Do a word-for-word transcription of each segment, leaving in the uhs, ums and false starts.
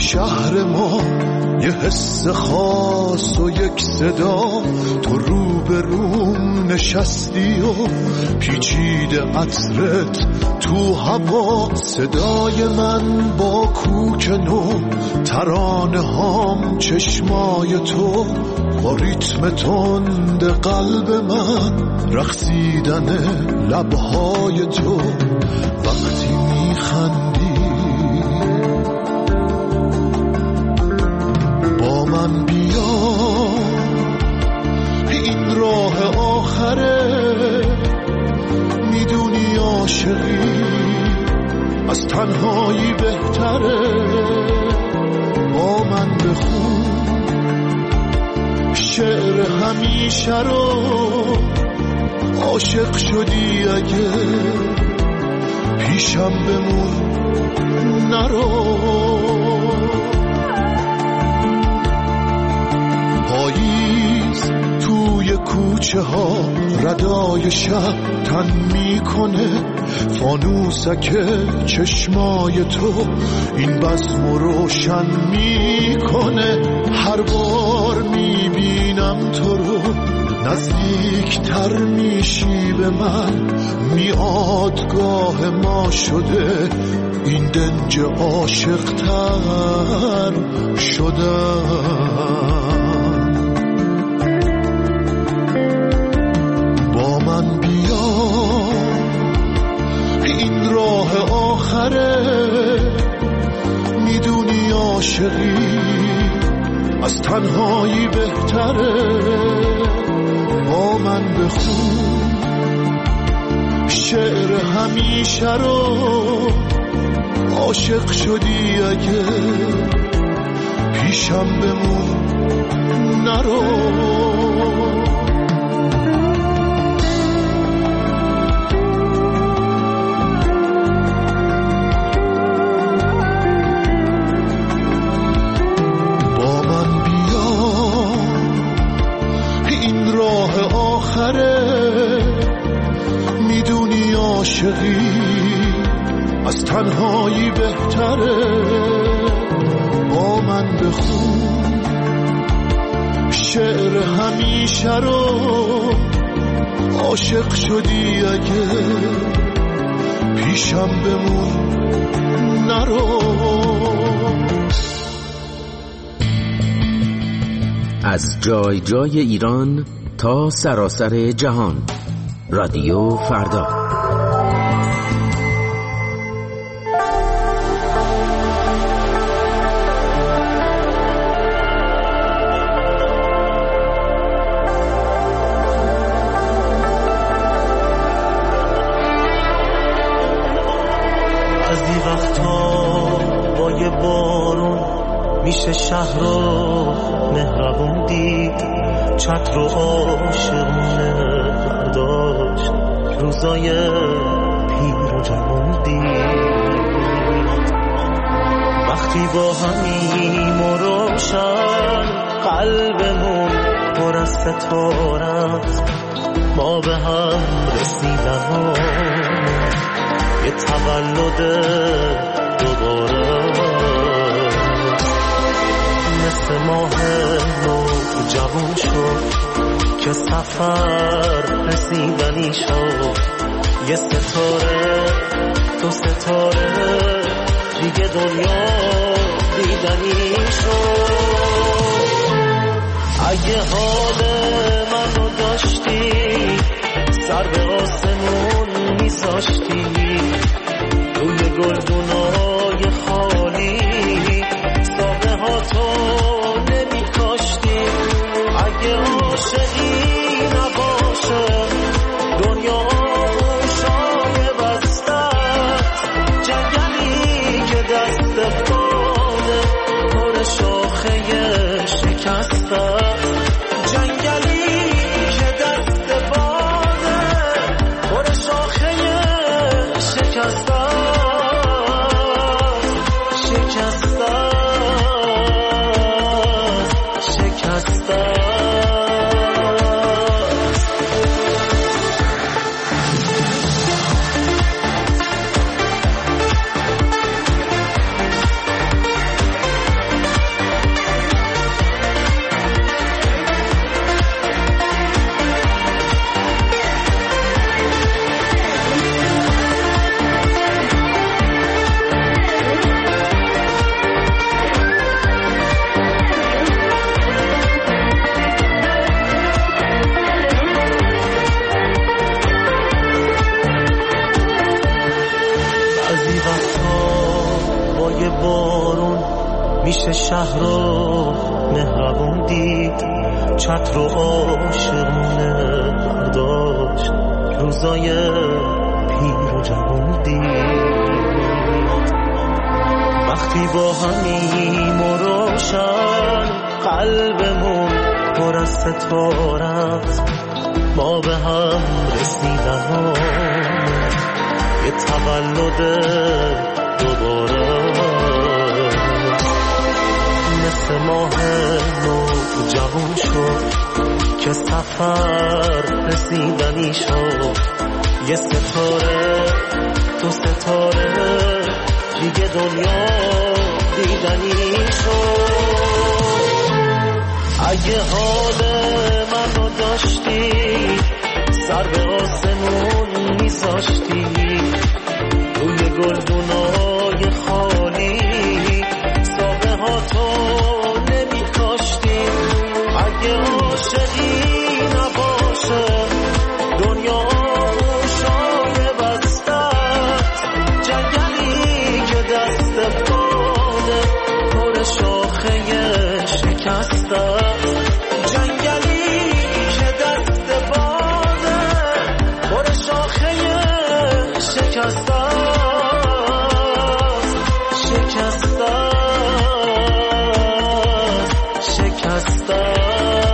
شهر ما یه حس خاص و یک صدا، تو رو به روم نشستی و پیچیده عطرت تو هوا، صدای من با کوک نو، ترانه هام چشمای تو، با ریتم تند قلب من رقصیدن لبهای تو. وقتی میخندی با من بیا، این راه آخره، میدونی عاشقی از تنهایی بهتره. با من بخون شعر همیشه رو، عاشق شدی اگه پیشم بمون نرو. پاییز توی کوچه ها ردای شب تن میکنه، فانوسک چشمای تو این بزم روشن میکنه. هر بار میبینم تو رو نزدیکتر میشی به من، میادگاه ما شده این دنج عاشق‌تر شدم. با من بیا این راه آخره، میدونی عاشقی از تنهایی بهتره. با من بخون شعر همیشه رو، عاشق شدی اگه پیشم بمون نرو. میدونی عاشقی از تنهایی بهتره. با من بخون شعر همیشه رو، عاشق شدی اگه پیشم بمون نرو. از جای جای ایران تا سراسر جهان، رادیو فردا. از این وقتا با یه بارون میشه شهر رو مهربون دید، چتر و عاشقونه برداشت، روزای پیر و جوان دید. وقتی با همیم و روشن قلبمون پر از ستارت، ما به هم رسیدن ها یه تولد دوباره، مثل ماه نو جوان شد که سفر رسیدنی شد. یه ستاره تو ستاره دیگه دنیا دیدنی شد. اگه حال منو داشتی سر به آسمون میذاشتی، روی گلدونای خالی ساقه ها تو نمی کاشتی. اگه عاشقی نباشه دنیا موشای بستت، جنگلی که دست باده پر شاخه شکستت، جنگلی که دست باده پر شاخه شکستت. میشه شهر رو مهربون دید، چتر رو عاشقونه برداشت، روزای پیر و جوون دید. وقتی با همیم و روشن قلبمون پر از ستارت، ما به هم رسیدن یه تولد دوباره، مثل ماه نو جوون شد که سفر رسیدنی شد، یه ستاره تو ستاره دیگه دنیا دیدنی شد. اگه حال منو داشتی سر به آسمون میذاشتی، روی گلدونای خالی ساقه ها تو نمی کاشتی. اگه عاشقی نباشه دنیا موشای بستت، جنگلی که دست باده پر شاخه شکسته، جنگلی که دست باده پر شاخه شکسته شکسته شکسته.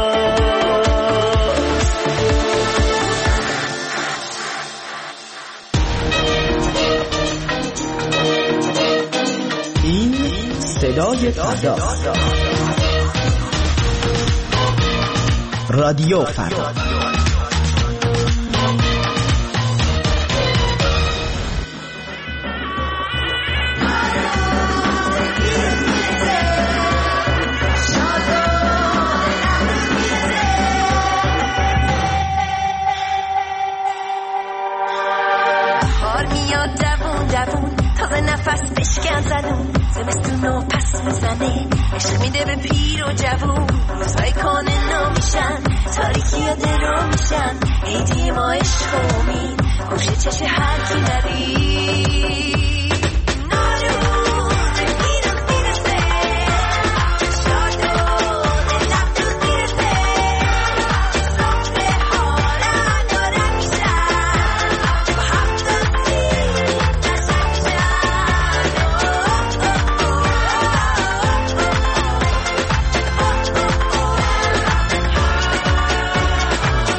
این صدای فردا، رادیو فردا. نفس بشکن زنون، زمستونو پس میزنه، عشق میده به پیر و جوون. روزهای کانه نامیشن، تاریکی ها درو میشن، عیدی ما عشق و امید، گوشه چش هر کی ندید.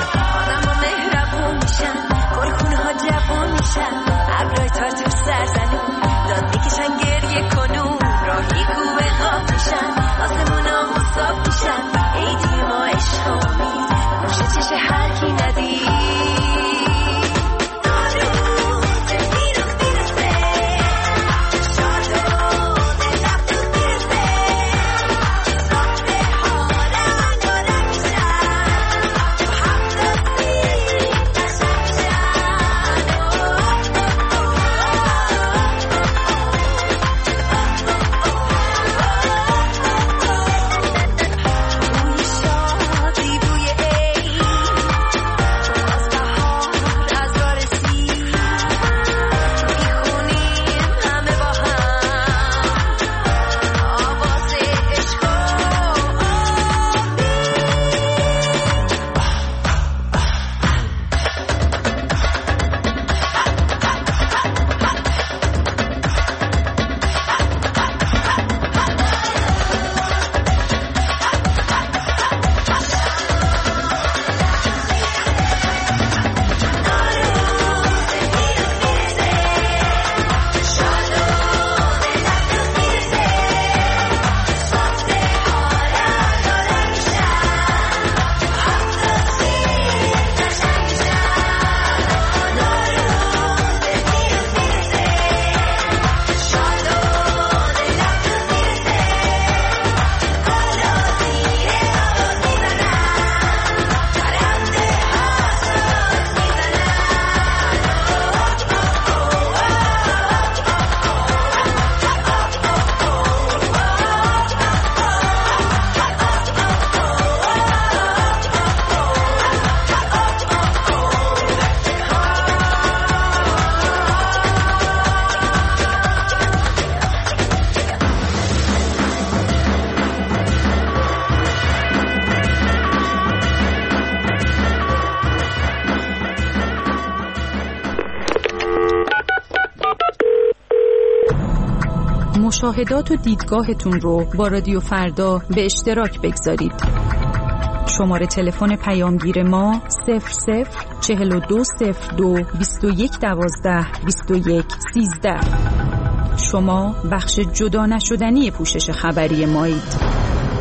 ابرای تار تو سر زنه، مشاهدات و دیدگاهتون رو با رادیو فردا به اشتراک بگذارید. شماره تلفن پیامگیر ما صفر صفر چهل و دو صفر دو بیست و یک دوازده بیست و یک سیزده. شما بخش جدا نشدنی پوشش خبری مایید.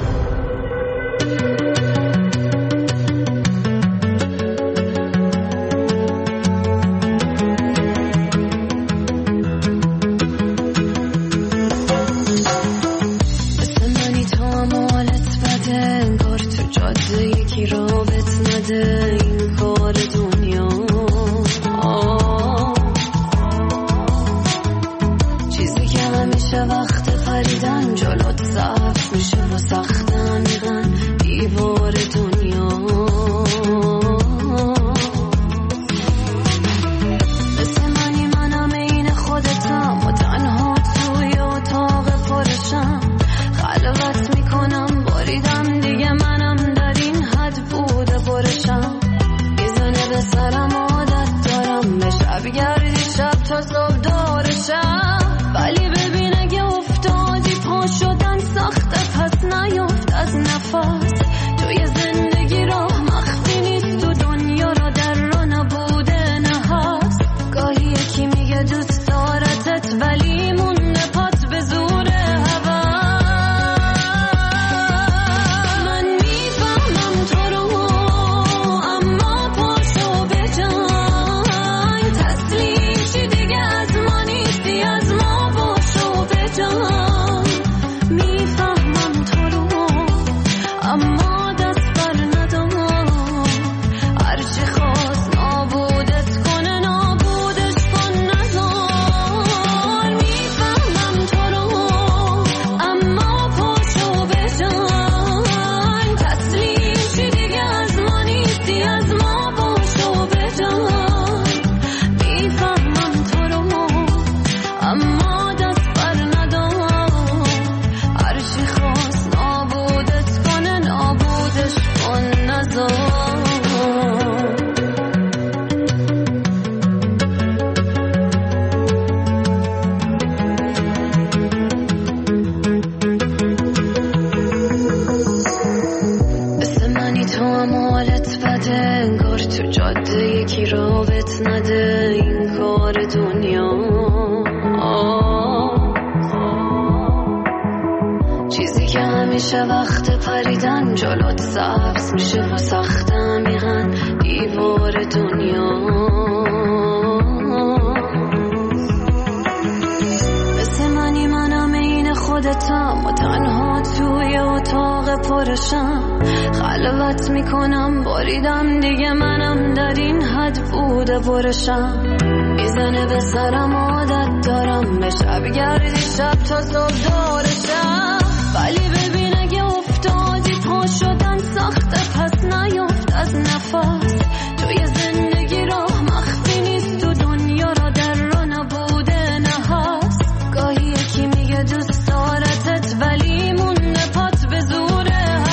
خلوت میکنم باریدم دیگه منم در این حد بوده برشم میزنه به سرم عادت دارم به شب گردی شب تا صبح دارشم ولی ببین اگه افتادی پا شدن سخته پس نیافت از نفس توی زندگی راه مخفی نیست تو دنیا را در را نبوده نه هست گاهی یکی میگه دوست دارتت ولی مونده پات به زور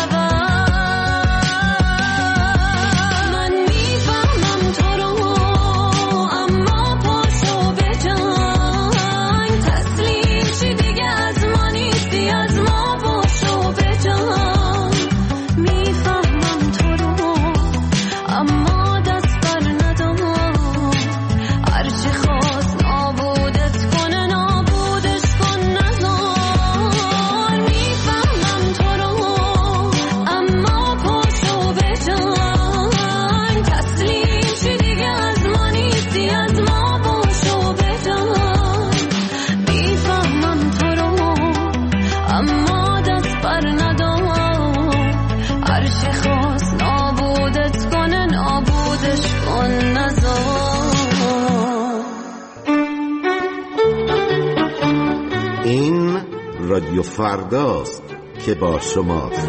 رادیو فرداست که با شماست.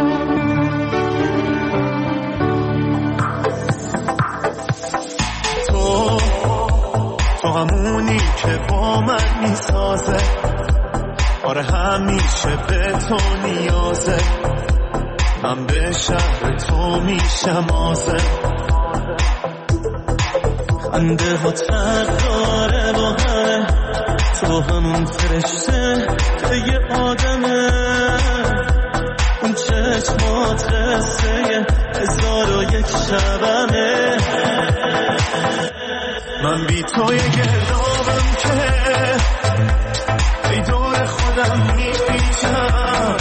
تو تو همونی که با من میسازه آره همیشه به تو نیازه من به شهر تو میشم آزه خنده ها تر داره با همه تو همون فرشته که یه آدمه، اون چشمات قصه هزار و یک شبمه. من بی توی گردابم که ای دور خودم میپیچم،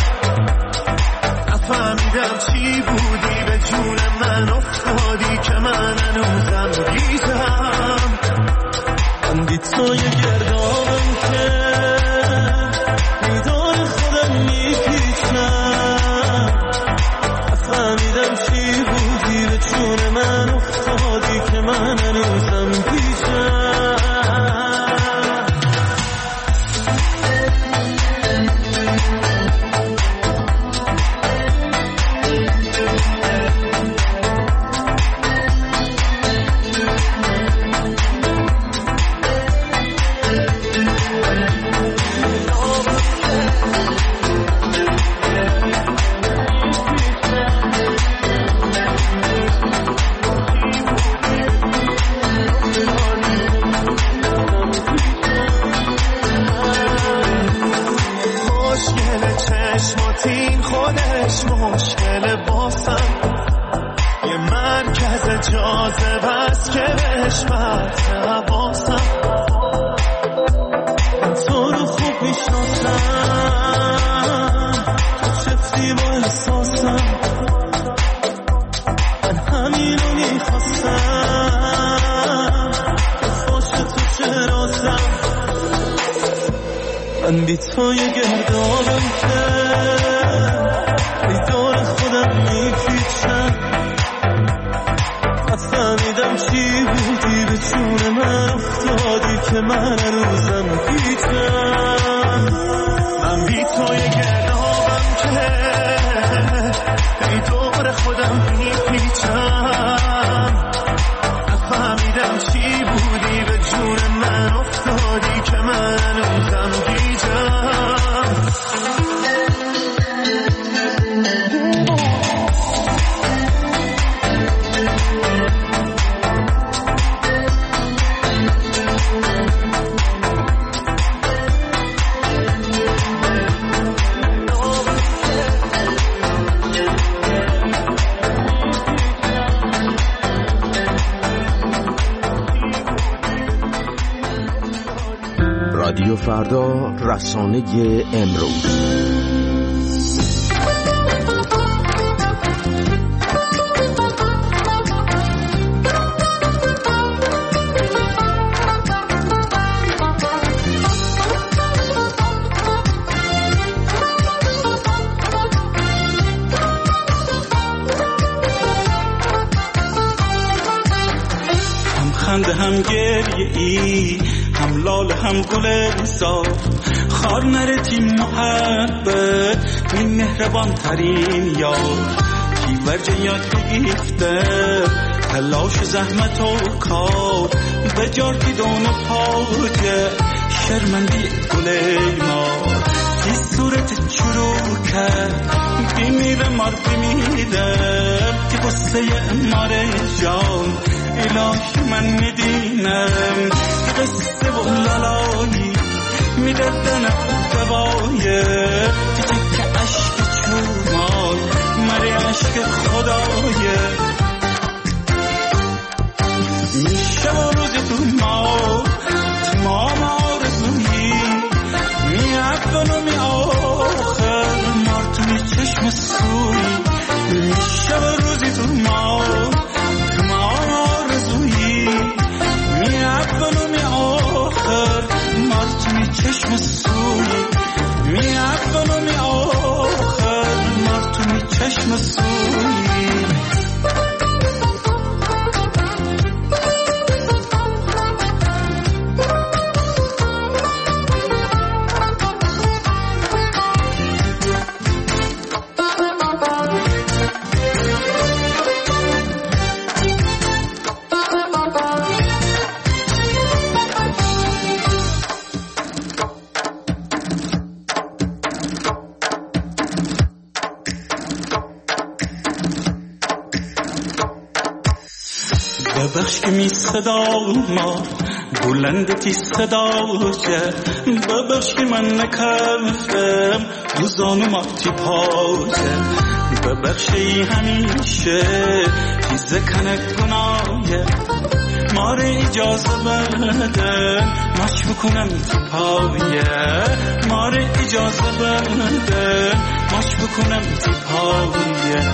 نفهمیدم چی بودی به جون من افتادی که من هنوزم گیجم. من بی توی گردابم که ای دور خودم میپیچم، نفهمیدم چی بودی به جون من افتادی که من هنوزم گیجم. مشکل باسم یه مرکز جاذب است که بهش مرد حواسم. من تو رو خوب میشناسم، تو چفتی با احساسم، من همینو میخواستم که باشه تو چه رازم. من بی توی گردابم که ای دور خودم میپیچم، نفهمیدم چی بودی به جون من افتادی که من هنوزم گیجم. من بی توی گردابم که ای دور خودم میپیچم، نفهمیدم چی بودی به جون من افتادی که من هنوزم گیجم. رادیو فردا، رسانه امروز. هم خنده هم گریه ای، هم لال هم گل صاف، خار نره تیم محبت این مهربان ترین یار. کی ورجه یاد بگیفته تلاش زحمت و کار، به جارتی دون پاجه شرمندی گل ما. تی صورت چرو کرد بیمیره مار بیمیره، که بسه ماره جان الهی من میدینم. قصه و لالایی میدردنم دوایه، دیگه که عشق چومای مره عشق خدایه. میشه و روزی تو ما تمام آرزویی، می اول و می آخر مار تو می چشم سوی. میشه و روزی تو ما تمام آرزویی، می اول و می آخر مار تو می چشم سوی. می اول و می آخر مار تو می چشم سوی. ببخش که می صدا ما بلند صدا کرد ببخش که من نکردم روزانو ماتی پاشه ببخشی همیشه تیزه کنه گناهه ماره اجازه بدن ماش بکنم تو پایه ماره اجازه بدن ماش بکنم تو پایه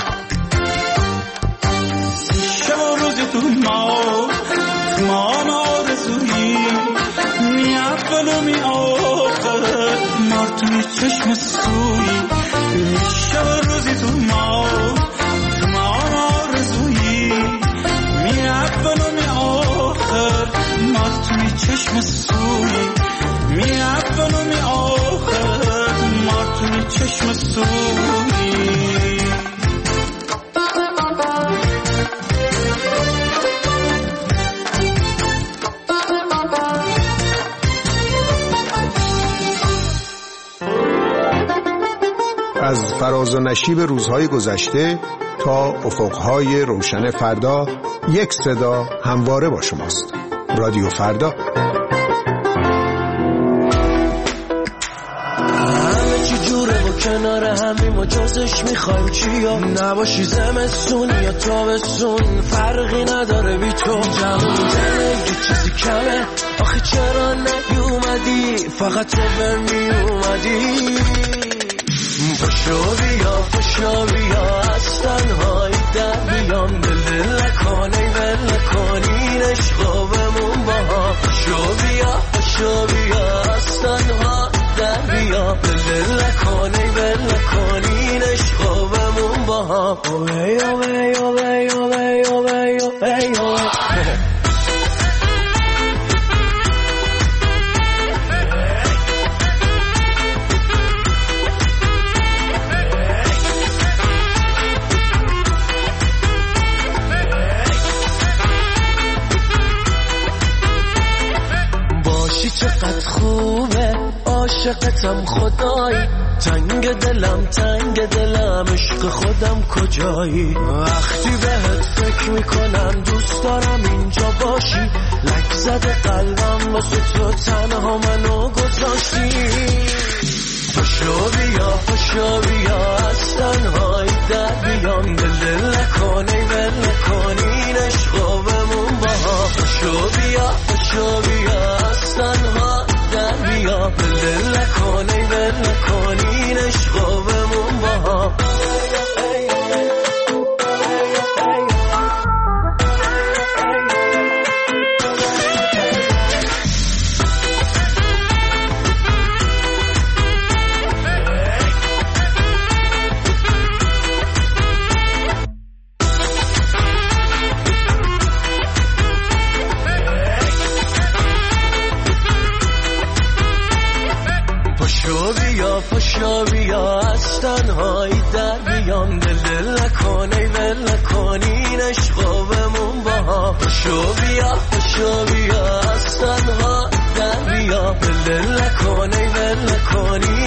شب روز تو ما تمام آرزویی می اول و می آخر مار تو می چشم سوی شب روزی تو ما تمام آرزویی می اول و می آخر مار تو می چشم سوی می اول و می آخر مار تو می چشم سوی از فراز و نشیب روزهای گذشته تا افقهای روشن فردا، یک صدا همواره با شماست. رادیو فردا. همه چی جوره و کنار همیم و جزش میخوایم چیا نباشی زمستون یا تابستون فرقی نداره بی تو جمعونه یه چیزی کمه آخه چرا نیومدی فقط تو بر میومدی پشو بیا پشو بیا از تنهایی در بیام دل دل نکنی ول نکنین عشقا بمون با هم پشو بیا پشو بیا از تنها در بیام دل دل نکنی ول نکنین عشقا بمون با هم اوه اوه اوه اوه اوه اوه چقدر خوبه عاشقتم خدایی تنگ دلم تنگ دلم عشق خودم کجایی وقتی بهت فکر میکنم دوست دارم اینجا باشی لک زده قلبم واسه تو تنها منو گذاشتی پشو بیا پشو بیا از تنهایی در بیام دل دل نکنی ول نکنین عشقا بمون با هم پشو بیا پشو بیا از تنها در بیام دل دل نکنی ول نکنین عشقا بمون با هم پشو بیا از تنهایی در بیام دل دل نکنی ول نکنین عشقا بمون با هم پشو بیا پشو بیا از تنها در بیام دل دل نکنی ول نکنین